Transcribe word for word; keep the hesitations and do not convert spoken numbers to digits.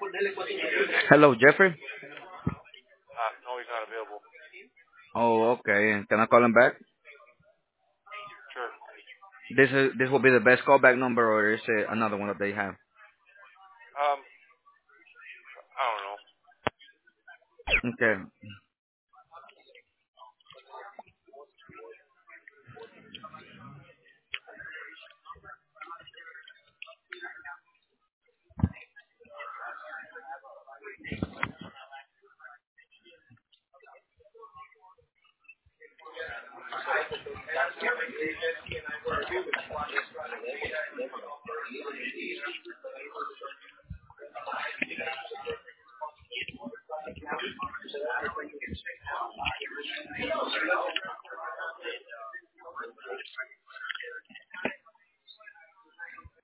Hello, Jeffrey. Uh, no, he's not available. Oh, okay. Can I call him back? Sure. This is this will be the best callback number, or is it another one that they have? Um, I don't know. Okay.